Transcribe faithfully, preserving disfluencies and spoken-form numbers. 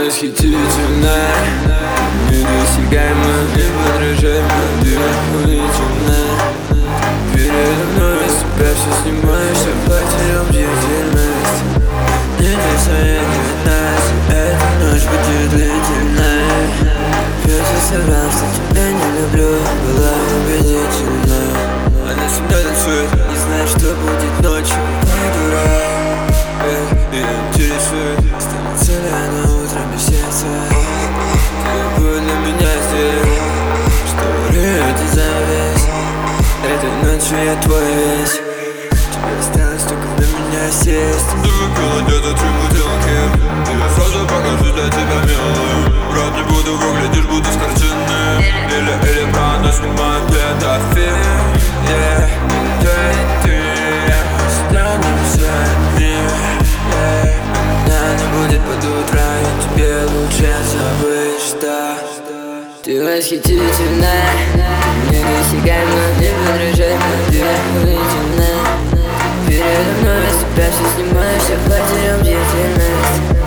восхитительная, недосягаема, неподражаема, ты удивительная. Передо мной из тебя все снимаешь, я потерял бдительность. Мне свои девятнадцать, эта ночь будет длительной. Я засорвал, что тебя не люблю, была убедительной. Она всегда танцует, не знает, что будет ночью, как дурак. Ее интересует, станется ли она утром без сердца. Ты любовь для меня здесь, что это зависть. Этой ночью я твой весь. Тебе осталось только для меня сесть. Ты выпила где-то три бутылки, и я сразу покажу для тебя милую. Брат, не буду, выглядишь будто с картины. Или, или правда снимаю педофиль. Yeah, ты и ты, останемся одни. Yeah, меня не будет под утро, и тебе лучше забыть, что ты восхитительная, недосягаема, неподражаема, ты удивительная. Передо мной из тебя все снимаешь, я потерял бдительность.